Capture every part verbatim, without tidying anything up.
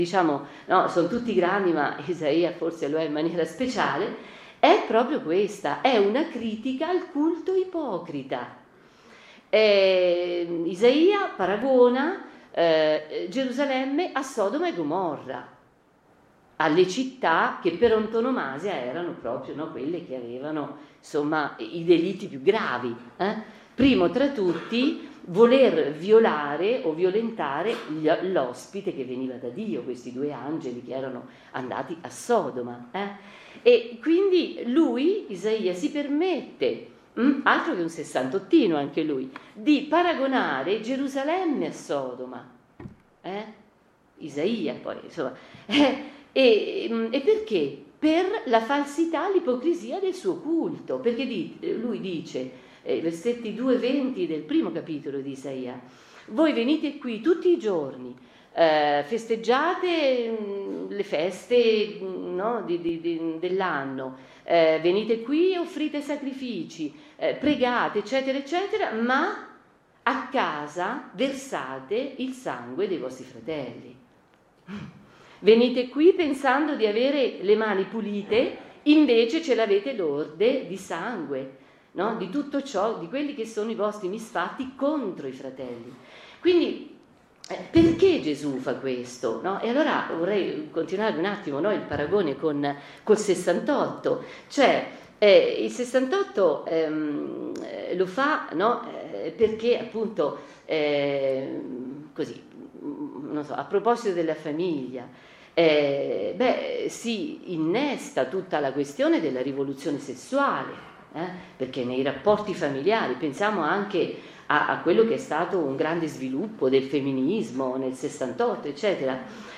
diciamo, no, sono tutti grandi, ma Isaia forse lo è in maniera speciale, è proprio questa, è una critica al culto ipocrita. Eh, Isaia paragona eh, Gerusalemme a Sodoma e Gomorra, alle città che per antonomasia erano proprio, no, quelle che avevano, insomma, i delitti più gravi. Eh? Primo tra tutti, voler violare o violentare l'ospite che veniva da Dio, questi due angeli che erano andati a Sodoma. Eh? E quindi lui, Isaia, si permette, mh, altro che un sessantottino anche lui, di paragonare Gerusalemme a Sodoma. Eh? Isaia poi, insomma. Eh, e, e perché? Per la falsità, l'ipocrisia del suo culto, perché di, lui dice, eh, versetti due venti del primo capitolo di Isaia, voi venite qui tutti i giorni, eh, festeggiate mh, le feste mh, no, di, di, di, dell'anno, eh, venite qui e offrite sacrifici, eh, pregate, eccetera, eccetera, ma a casa versate il sangue dei vostri fratelli. Venite qui pensando di avere le mani pulite, invece ce l'avete lorde di sangue, no? Di tutto ciò, di quelli che sono i vostri misfatti contro i fratelli. Quindi eh, perché Gesù fa questo? No? E allora vorrei continuare un attimo, no, il paragone con col sessantotto, cioè eh, il sessantotto ehm, eh, lo fa, no, eh, perché appunto eh, così, non so, a proposito della famiglia, Eh, beh, si innesta tutta la questione della rivoluzione sessuale, eh? Perché nei rapporti familiari, pensiamo anche a, a quello che è stato un grande sviluppo del femminismo nel sessantotto, eccetera,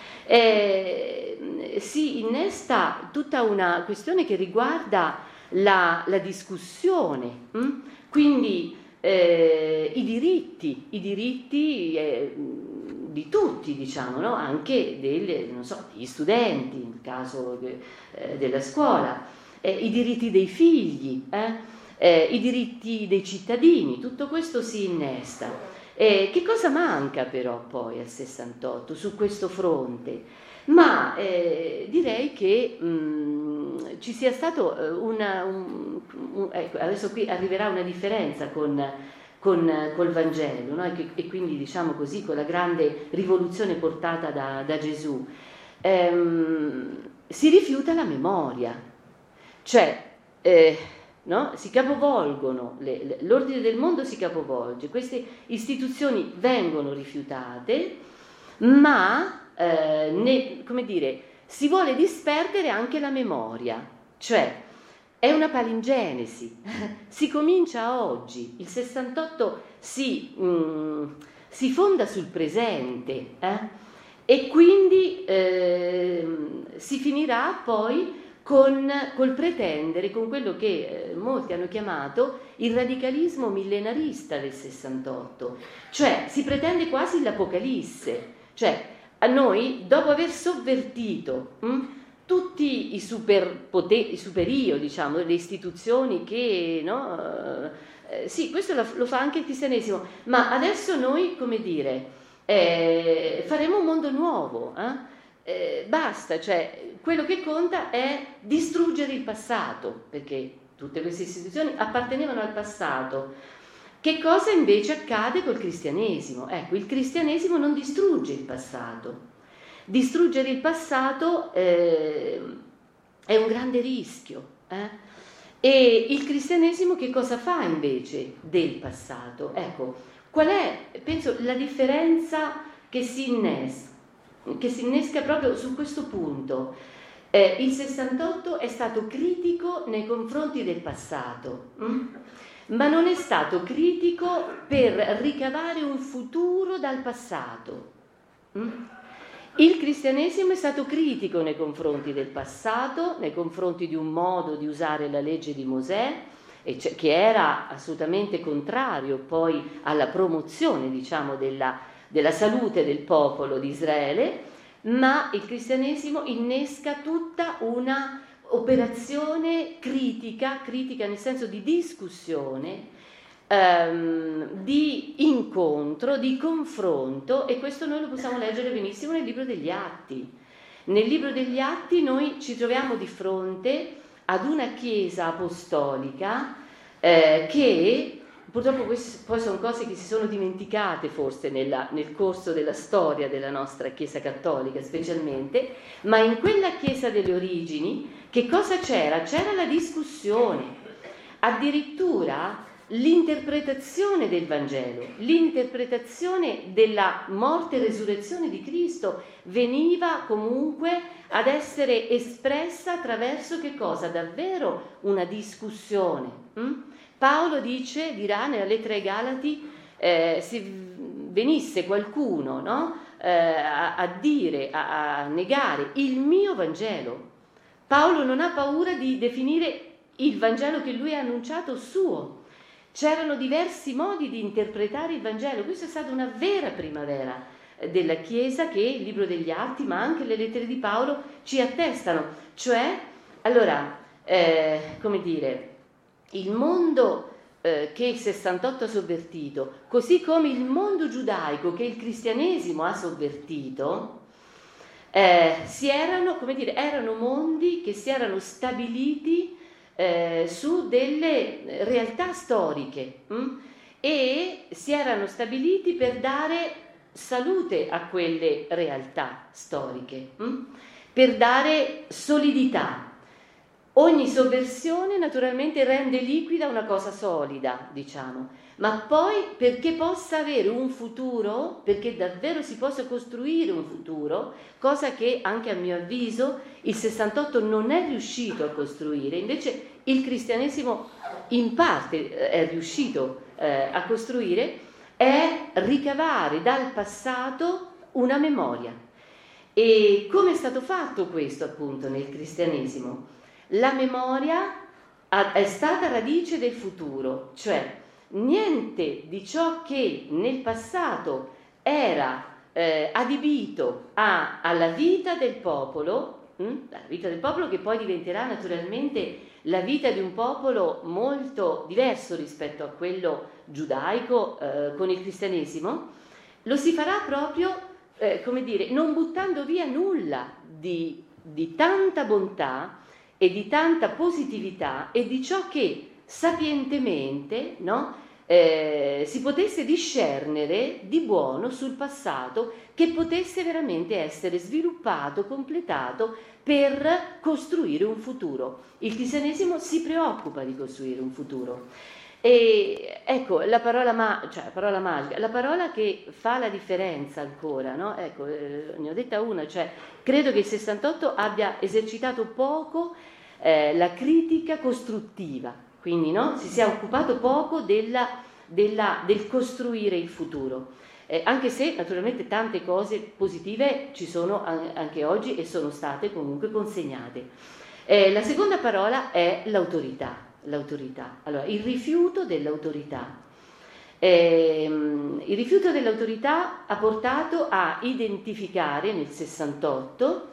eh, si innesta tutta una questione che riguarda la, la discussione, hm? Quindi eh, i diritti, i diritti eh, di tutti, diciamo, no? Anche delle, non so, degli studenti, nel caso de, eh, della scuola, eh, i diritti dei figli, eh? Eh, i diritti dei cittadini, tutto questo si innesta. Eh, che cosa manca però poi al sessantotto su questo fronte? Ma eh, direi che mh, ci sia stato una, un, un, ecco, adesso qui arriverà una differenza con Con, col Vangelo, no? e, e quindi diciamo così con la grande rivoluzione portata da, da Gesù, ehm, si rifiuta la memoria, cioè eh, no? si capovolgono, le, le, l'ordine del mondo si capovolge, queste istituzioni vengono rifiutate, ma eh, ne, come dire, si vuole disperdere anche la memoria, cioè è una palingenesi, si comincia oggi, il sessantotto si, mm, si fonda sul presente eh? e quindi eh, si finirà poi con, col pretendere, con quello che eh, molti hanno chiamato il radicalismo millenarista del sessantotto, cioè si pretende quasi l'Apocalisse, cioè a noi dopo aver sovvertito hm, tutti i superpoteri, i superio, diciamo, le istituzioni che, no, eh, sì, questo lo, lo fa anche il cristianesimo, ma adesso noi, come dire, eh, faremo un mondo nuovo, eh? Eh, basta, cioè, quello che conta è distruggere il passato, perché tutte queste istituzioni appartenevano al passato. Che cosa invece accade col cristianesimo? Ecco, il cristianesimo non distrugge il passato. Distruggere il passato eh, è un grande rischio. Eh? E il cristianesimo che cosa fa invece del passato? Ecco, qual è, penso, la differenza che si innesca, che si innesca proprio su questo punto? Eh, il sessantotto è stato critico nei confronti del passato, hm? ma non è stato critico per ricavare un futuro dal passato. Hm? Il cristianesimo è stato critico nei confronti del passato, nei confronti di un modo di usare la legge di Mosè, che era assolutamente contrario poi alla promozione, diciamo, della, della salute del popolo di Israele, ma il cristianesimo innesca tutta una operazione critica, critica nel senso di discussione, ehm, di incontro, di confronto, e questo noi lo possiamo leggere benissimo nel libro degli Atti. Nel libro degli Atti noi ci troviamo di fronte ad una chiesa apostolica eh, che purtroppo queste poi sono cose che si sono dimenticate forse nella, nel corso della storia della nostra Chiesa cattolica specialmente, ma in quella Chiesa delle origini che cosa c'era? C'era la discussione, addirittura l'interpretazione del Vangelo, l'interpretazione della morte e resurrezione di Cristo veniva comunque ad essere espressa attraverso che cosa? Davvero una discussione. Hm? Paolo dice, dirà nella lettera ai Galati, eh, se venisse qualcuno, no? eh, a, a dire, a, a negare il mio Vangelo, Paolo non ha paura di definire il Vangelo che lui ha annunciato suo. C'erano diversi modi di interpretare il Vangelo. Questa è stata una vera primavera della Chiesa che il libro degli Atti, ma anche le lettere di Paolo ci attestano. Cioè, allora, eh, come dire, il mondo eh, che il sessantotto ha sovvertito, così come il mondo giudaico che il cristianesimo ha sovvertito, eh, si erano, come dire, erano mondi che si erano stabiliti eh, su delle realtà storiche hm? e si erano stabiliti per dare salute a quelle realtà storiche, hm? per dare solidità. Ogni sovversione naturalmente rende liquida una cosa solida, diciamo, ma poi perché possa avere un futuro, perché davvero si possa costruire un futuro, cosa che anche a mio avviso il sessantotto non è riuscito a costruire, invece il cristianesimo in parte è riuscito eh, a costruire, è ricavare dal passato una memoria. E come è stato fatto questo appunto nel cristianesimo? La memoria è stata radice del futuro, cioè niente di ciò che nel passato era eh, adibito a, alla vita del popolo, hm? la vita del popolo che poi diventerà naturalmente la vita di un popolo molto diverso rispetto a quello giudaico eh, con il cristianesimo, lo si farà proprio, eh, come dire, non buttando via nulla di, di tanta bontà e di tanta positività e di ciò che sapientemente, no, eh, si potesse discernere di buono sul passato che potesse veramente essere sviluppato, completato per costruire un futuro. Il cristianesimo si preoccupa di costruire un futuro. E ecco, la parola, ma, cioè, la parola magica, la parola che fa la differenza ancora, no? Ecco, eh, ne ho detta una, cioè credo che il sessantotto abbia esercitato poco eh, la critica costruttiva, quindi no? Si sia occupato poco della, della, del costruire il futuro, eh, anche se naturalmente tante cose positive ci sono anche oggi e sono state comunque consegnate. Eh, la seconda parola è l'autorità. L'autorità. Allora, il rifiuto dell'autorità. Eh, il rifiuto dell'autorità ha portato a identificare nel sessantotto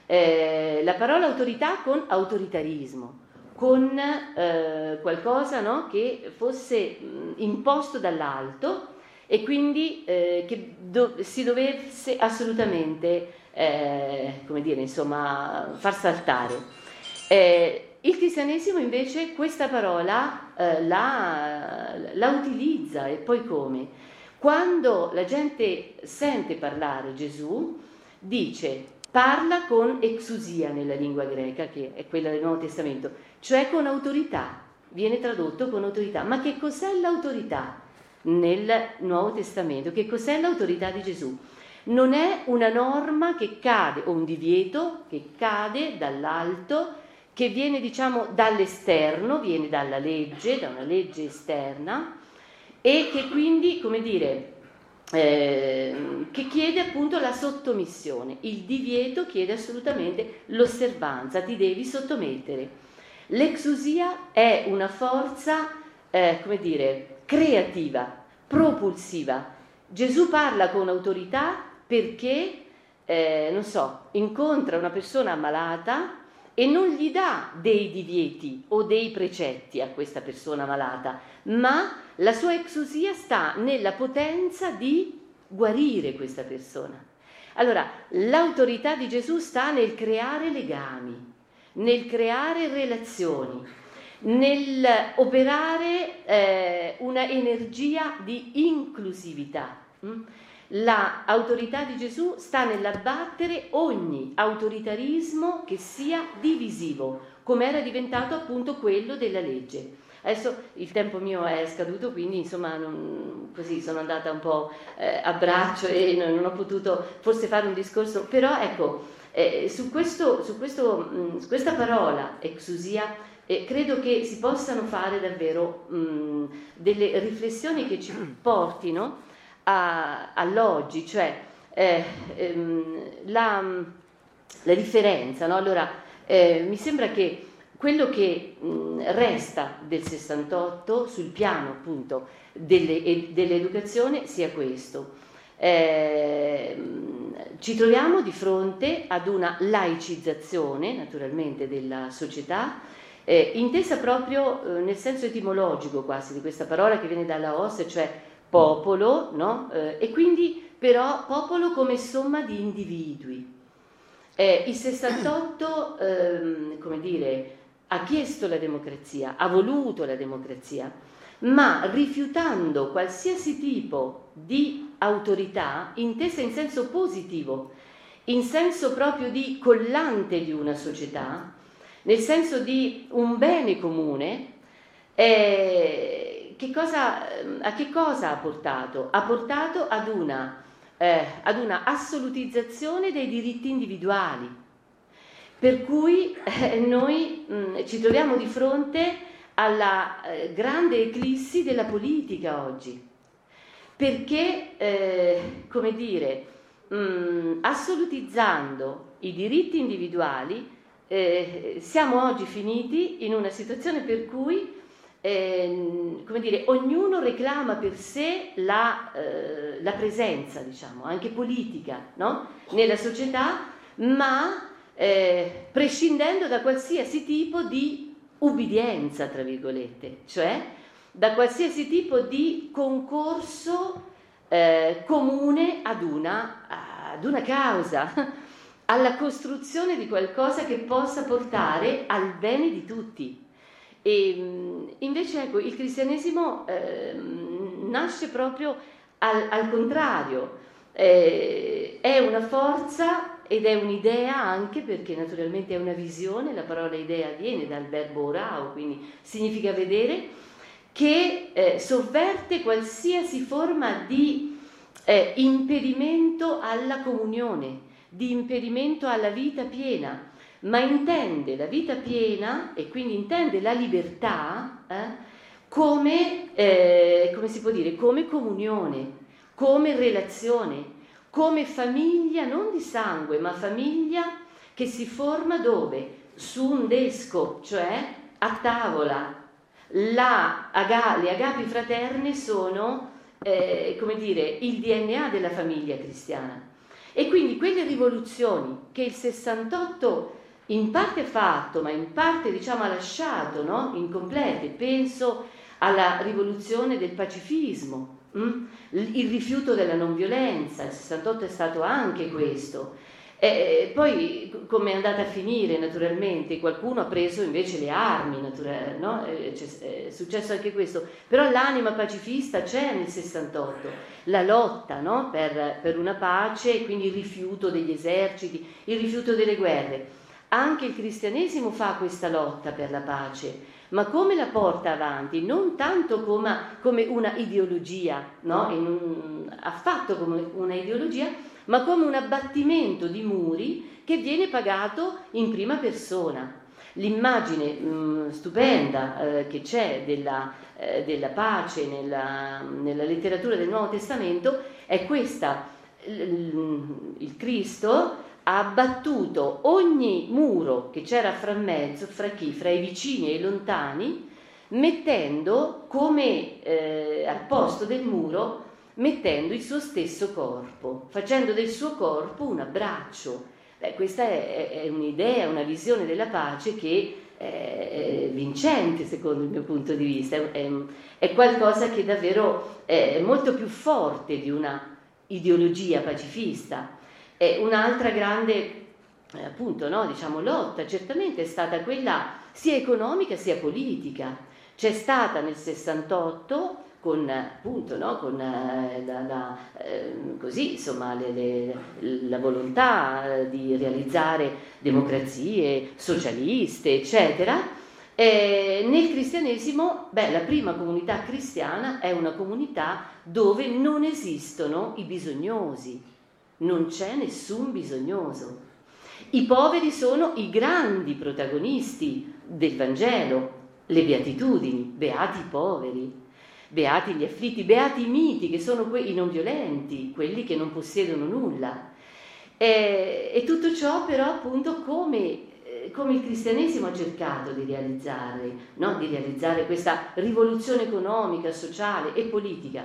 eh, la parola autorità con autoritarismo, con eh, qualcosa no, che fosse mh, imposto dall'alto e quindi eh, che do- si dovesse assolutamente, eh, come dire, insomma, far saltare. Eh, Il cristianesimo invece questa parola eh, la, la utilizza, e poi come? Quando la gente sente parlare Gesù, dice, parla con exousia nella lingua greca, che è quella del Nuovo Testamento, cioè con autorità, viene tradotto con autorità. Ma che cos'è l'autorità nel Nuovo Testamento? Che cos'è l'autorità di Gesù? Non è una norma che cade, o un divieto che cade dall'alto, che viene diciamo dall'esterno, viene dalla legge, da una legge esterna, e che quindi, come dire, eh, che chiede appunto la sottomissione. Il divieto chiede assolutamente l'osservanza, ti devi sottomettere. L'exousia è una forza, eh, come dire, creativa, propulsiva. Gesù parla con autorità perché, eh, non so, incontra una persona ammalata e non gli dà dei divieti o dei precetti a questa persona malata, ma la sua exousia sta nella potenza di guarire questa persona. Allora, l'autorità di Gesù sta nel creare legami, nel creare relazioni, nel operare eh, una energia di inclusività. L'autorità di Gesù sta nell'abbattere ogni autoritarismo che sia divisivo, come era diventato appunto quello della legge. Adesso il tempo mio è scaduto, quindi insomma non, così sono andata un po' eh, a braccio e non, non ho potuto forse fare un discorso, però ecco, eh, su, questo, su, questo, mh, su questa parola exousia eh, credo che si possano fare davvero mh, delle riflessioni che ci portino a, all'oggi, cioè eh, ehm, la, la differenza, no? Allora eh, mi sembra che quello che mh, resta del sessantotto sul piano appunto delle, dell'educazione sia questo. Eh, ci troviamo di fronte ad una laicizzazione naturalmente della società, eh, intesa proprio eh, nel senso etimologico quasi di questa parola che viene dalla Laos, cioè popolo, no? Eh, e quindi però popolo come somma di individui. Eh, il sessantotto, ehm, come dire, ha chiesto la democrazia, ha voluto la democrazia, ma rifiutando qualsiasi tipo di autorità intesa in senso positivo, in senso proprio di collante di una società, nel senso di un bene comune, eh, che cosa, a che cosa ha portato? Ha portato ad una, eh, ad una assolutizzazione dei diritti individuali. Per cui eh, noi mh, ci troviamo di fronte alla eh, grande eclissi della politica oggi, perché, eh, come dire, mh, assolutizzando i diritti individuali, eh, siamo oggi finiti in una situazione per cui, eh, come dire, ognuno reclama per sé la, eh, la presenza, diciamo, anche politica, no? Nella società, ma Eh, prescindendo da qualsiasi tipo di ubbidienza, tra virgolette, cioè da qualsiasi tipo di concorso eh, comune ad una, ad una causa, alla costruzione di qualcosa che possa portare al bene di tutti. E invece ecco, il cristianesimo eh, nasce proprio al, al contrario, eh, è una forza ed è un'idea anche, perché naturalmente è una visione, la parola idea viene dal verbo orao, quindi significa vedere, che eh, sovverte qualsiasi forma di eh, impedimento alla comunione, di impedimento alla vita piena, ma intende la vita piena e quindi intende la libertà eh, come, eh, come si può dire, come comunione, come relazione, come famiglia non di sangue, ma famiglia che si forma dove? Su un desco, cioè a tavola. La, le agapi fraterne sono, eh, come dire, il D N A della famiglia cristiana. E quindi quelle rivoluzioni che il sessantotto in parte ha fatto, ma in parte diciamo ha lasciato, no? Incomplete, penso alla rivoluzione del pacifismo, Mm? il rifiuto della non violenza, il sessantotto è stato anche questo. E poi come è andata a finire naturalmente? Qualcuno ha preso invece le armi, natura- no? È successo anche questo, però l'anima pacifista c'è nel sessantotto, la lotta, no? per, per una pace, quindi il rifiuto degli eserciti, il rifiuto delle guerre. Anche il cristianesimo fa questa lotta per la pace, ma come la porta avanti? Non tanto come, come una ideologia, no? un, affatto come una ideologia, ma come un abbattimento di muri che viene pagato in prima persona. L'immagine mh, stupenda eh, che c'è della, eh, della pace nella, nella letteratura del Nuovo Testamento è questa: il, il Cristo ha abbattuto ogni muro che c'era fra mezzo, fra chi? Fra i vicini e i lontani, mettendo come eh, al posto del muro, mettendo il suo stesso corpo, facendo del suo corpo un abbraccio, Beh, questa è, è un'idea, una visione della pace che è vincente secondo il mio punto di vista, è, è qualcosa che davvero è molto più forte di una ideologia pacifista. È un'altra grande eh, appunto, no, diciamo, lotta certamente è stata quella sia economica sia politica. C'è stata nel sessantotto con appunto, no, con eh, la, la, eh, così, insomma, le, le, la volontà di realizzare democrazie socialiste, eccetera. Eh, nel cristianesimo, beh, la prima comunità cristiana è una comunità dove non esistono i bisognosi, non c'è nessun bisognoso. I poveri sono i grandi protagonisti del Vangelo, le beatitudini, beati i poveri, beati gli afflitti, beati i miti, che sono i non violenti, quelli che non possiedono nulla. E, e tutto ciò però appunto come, come il cristianesimo ha cercato di realizzare, no? Di realizzare questa rivoluzione economica, sociale e politica.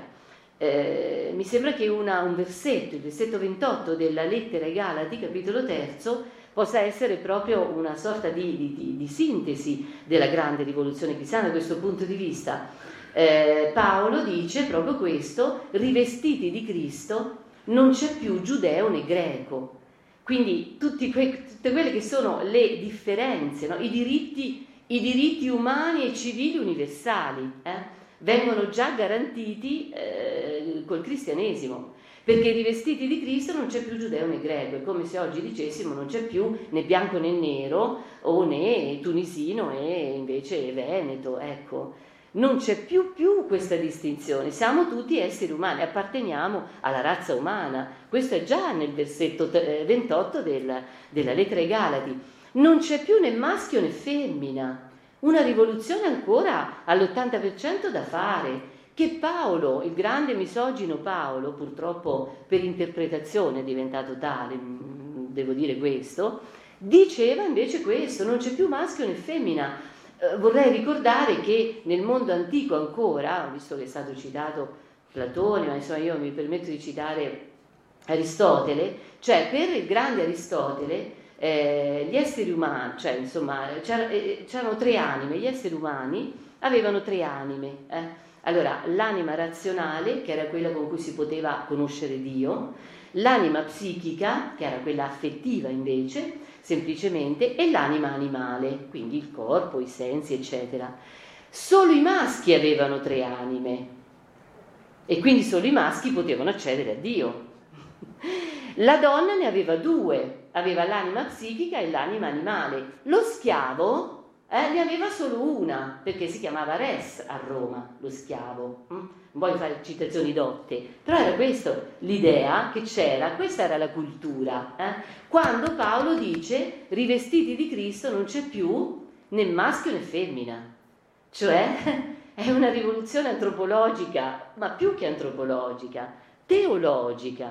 Eh, mi sembra che una, un versetto, il versetto ventotto della lettera ai Galati, capitolo terzo, possa essere proprio una sorta di, di, di sintesi della grande rivoluzione cristiana da questo punto di vista. Eh, Paolo dice proprio questo: rivestiti di Cristo non c'è più giudeo né greco. Quindi tutti que, tutte quelle che sono le differenze, no? I diritti, i diritti umani e civili universali eh? vengono già garantiti eh, col cristianesimo, perché rivestiti di Cristo non c'è più giudeo né greco. È come se oggi dicessimo non c'è più né bianco né nero, o né tunisino e invece veneto, ecco. Non c'è più più questa distinzione, siamo tutti esseri umani, apparteniamo alla razza umana. Questo è già nel versetto ventotto del, della lettera ai Galati. Non c'è più né maschio né femmina, una rivoluzione ancora all'ottanta per cento da fare, che Paolo, il grande misogino Paolo, purtroppo per interpretazione è diventato tale, devo dire questo, diceva invece questo: non c'è più maschio né femmina. Eh, vorrei ricordare che nel mondo antico ancora, visto che è stato citato Platone, ma insomma io mi permetto di citare Aristotele, cioè per il grande Aristotele eh, gli esseri umani, cioè insomma c'era, eh, c'erano tre anime, gli esseri umani avevano tre anime. Eh. Allora, l'anima razionale, che era quella con cui si poteva conoscere Dio, l'anima psichica, che era quella affettiva invece, semplicemente, e l'anima animale, quindi il corpo, i sensi, eccetera. Solo i maschi avevano tre anime e quindi solo i maschi potevano accedere a Dio. La donna ne aveva due, aveva l'anima psichica e l'anima animale. Lo schiavo eh, ne aveva solo una, perché si chiamava res a Roma, lo schiavo. Non voglio fare citazioni dotte, però era questa l'idea che c'era, questa era la cultura. Eh? Quando Paolo dice rivestiti di Cristo non c'è più né maschio né femmina, cioè è una rivoluzione antropologica, ma più che antropologica, teologica,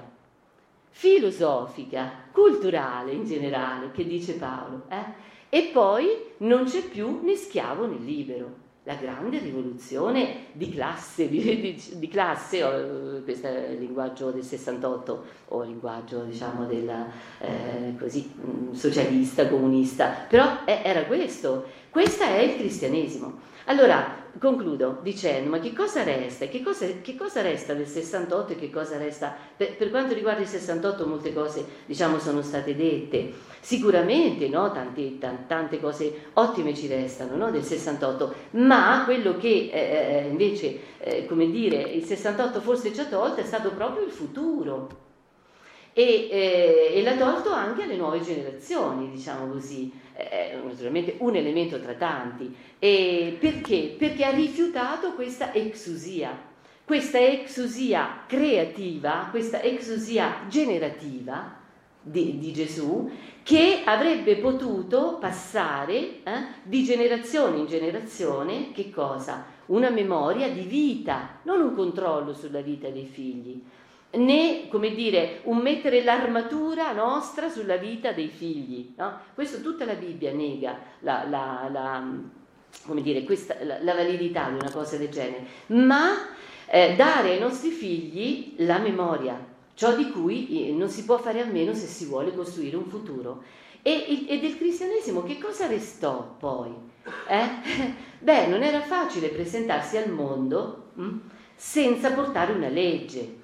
filosofica, culturale in generale, che dice Paolo. Eh? E poi non c'è più né schiavo né libero. La grande rivoluzione di classe, di, di, di classe, oh, questo è il linguaggio del sessantotto, o il linguaggio diciamo del eh, così, socialista, comunista, però è, era questo, questo è il cristianesimo. Allora, concludo dicendo, ma che cosa resta? Che cosa, che cosa resta del sessantotto e che cosa resta? Per, per quanto riguarda il sessantotto molte cose, diciamo, sono state dette. Sicuramente, no? Tante, tante, tante cose ottime ci restano, no? Del sessantotto, ma quello che eh, invece, eh, come dire, il sessantotto forse ci ha tolto è stato proprio il futuro. E, eh, e l'ha tolto anche alle nuove generazioni, diciamo così. È naturalmente un elemento tra tanti. E perché? Perché ha rifiutato questa exousia, questa exousia creativa, questa exousia generativa di, di Gesù, che avrebbe potuto passare eh, di generazione in generazione, che cosa? Una memoria di vita, non un controllo sulla vita dei figli, né, come dire, un mettere l'armatura nostra sulla vita dei figli, no? Questo tutta la Bibbia nega la, la, la, come dire, questa, la, la validità di una cosa del genere, ma eh, dare ai nostri figli la memoria, ciò di cui non si può fare a meno se si vuole costruire un futuro. E, e del cristianesimo che cosa restò poi? Eh? Beh, non era facile presentarsi al mondo hm, senza portare una legge.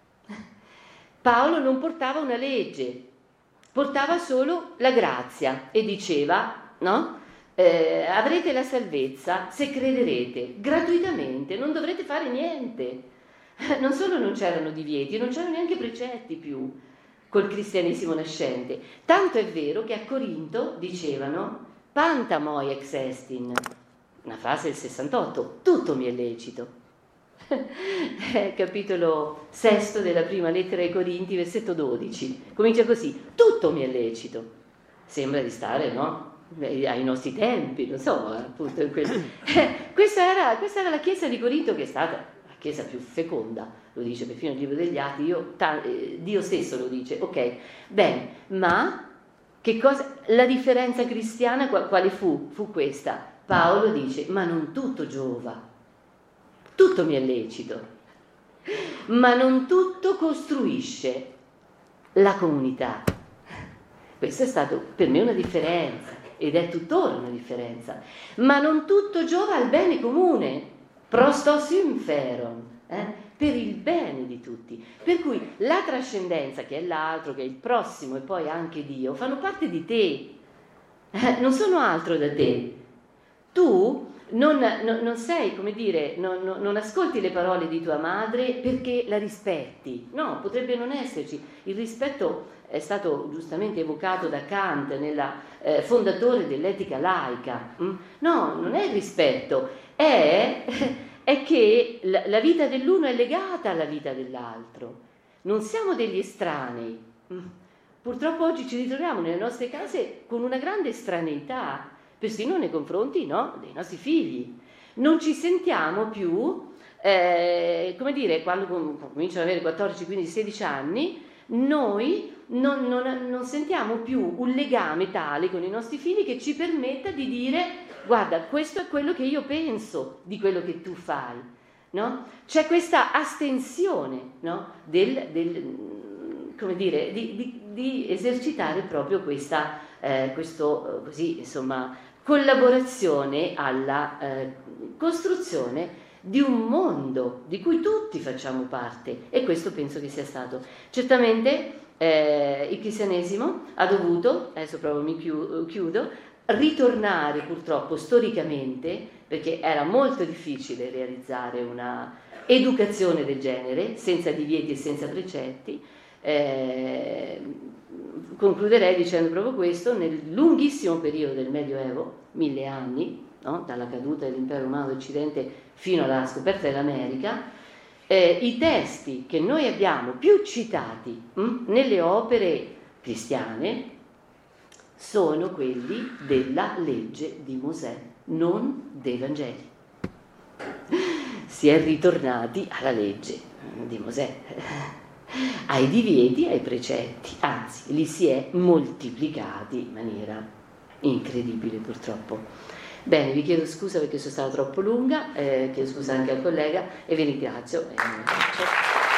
Paolo non portava una legge, portava solo la grazia e diceva, no? Eh, avrete la salvezza se crederete, gratuitamente, non dovrete fare niente. Non solo non c'erano divieti, non c'erano neanche precetti più col cristianesimo nascente. Tanto è vero che a Corinto dicevano panta moi ex estin, una frase del sessantotto, tutto mi è lecito. Capitolo sesto della prima lettera ai Corinti, versetto dodici, comincia così: tutto mi è lecito. Sembra di stare, no? Ai nostri tempi, non so, appunto. Questa era, questa era la chiesa di Corinto, che è stata la chiesa più feconda, lo dice perfino il libro degli Atti, io, ta, eh, Dio stesso lo dice, ok, bene, ma che cosa, la differenza cristiana quale fu? Fu questa: Paolo dice, ma non tutto giova, tutto mi è lecito, ma non tutto costruisce la comunità. Questa è stata per me una differenza, ed è tuttora una differenza. Ma non tutto giova al bene comune, prostos inferon, eh? per il bene di tutti. Per cui la trascendenza, che è l'altro, che è il prossimo e poi anche Dio, fanno parte di te, eh? non sono altro da te. Tu non, non, non sei, come dire, non, non, non ascolti le parole di tua madre perché la rispetti. No, potrebbe non esserci. Il rispetto è stato giustamente evocato da Kant, nella eh, fondatore dell'etica laica. Mm? No, non è il rispetto, è, è che la, la vita dell'uno è legata alla vita dell'altro. Non siamo degli estranei. Mm? Purtroppo oggi ci ritroviamo nelle nostre case con una grande estraneità, persino nei confronti, no, dei nostri figli. Non ci sentiamo più, eh, come dire, quando cominciano ad avere quattordici, quindici, sedici anni, noi non, non, non sentiamo più un legame tale con i nostri figli che ci permetta di dire: guarda, questo è quello che io penso di quello che tu fai, no? C'è questa astensione, no? del, del, come dire, di, di, di esercitare proprio questa, eh, questo, così, insomma, collaborazione alla eh, costruzione di un mondo di cui tutti facciamo parte, e questo penso che sia stato. Certamente eh, il cristianesimo ha dovuto, adesso proprio mi chiudo, ritornare purtroppo storicamente, perché era molto difficile realizzare una educazione del genere senza divieti e senza precetti. Eh, concluderei dicendo proprio questo: nel lunghissimo periodo del Medioevo, mille anni, no? dalla caduta dell'impero romano d'Occidente fino alla scoperta dell'America, eh, i testi che noi abbiamo più citati hm, nelle opere cristiane sono quelli della legge di Mosè, non dei Vangeli. Si è ritornati alla legge di Mosè, ai divieti, ai precetti, anzi li si è moltiplicati in maniera incredibile, purtroppo. Bene, vi chiedo scusa perché sono stata troppo lunga, eh, chiedo scusa anche al collega e vi ringrazio.